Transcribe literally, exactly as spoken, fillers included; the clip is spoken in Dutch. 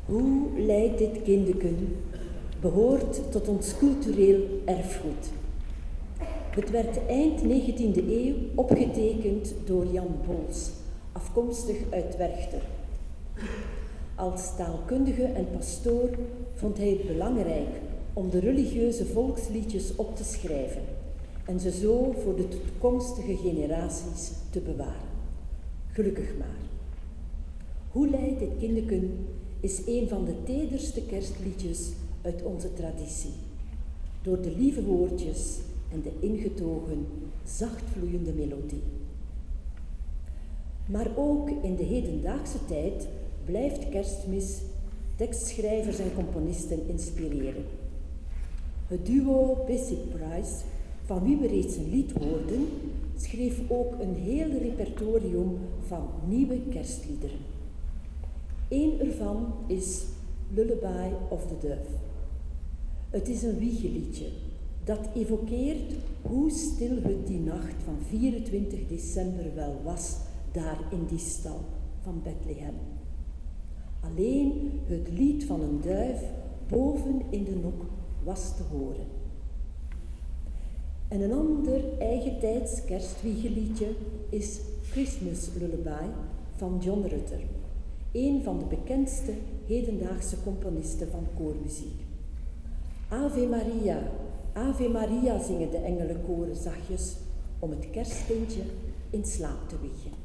Hoe leidt dit kindeken behoort tot ons cultureel erfgoed. Het werd eind negentiende eeuw opgetekend door Jan Bols, afkomstig uit Werchter. Als taalkundige en pastoor vond hij het belangrijk om de religieuze volksliedjes op te schrijven en ze zo voor de toekomstige generaties te bewaren. Gelukkig maar. Hoe leidt dit kindeken is een van de tederste kerstliedjes uit onze traditie. Door de lieve woordjes en de ingetogen, zacht vloeiende melodie. Maar ook in de hedendaagse tijd blijft Kerstmis tekstschrijvers en componisten inspireren. Het duo Bessey-Price, van wie we reeds een lied hoorden, schreef ook een heel repertorium van nieuwe kerstliederen. Eén ervan is Lullaby of the Dove. Het is een wiegeliedje dat evokeert hoe stil het die nacht van vierentwintig december wel was, daar in die stal van Bethlehem. Alleen het lied van een duif boven in de nok was te horen. En een ander eigentijds kerstwiegeliedje is Christmas Lullaby van John Rutter, een van de bekendste hedendaagse componisten van koormuziek. Ave Maria, Ave Maria zingen de engelenkoren zachtjes om het kerstkindje in slaap te wiegen.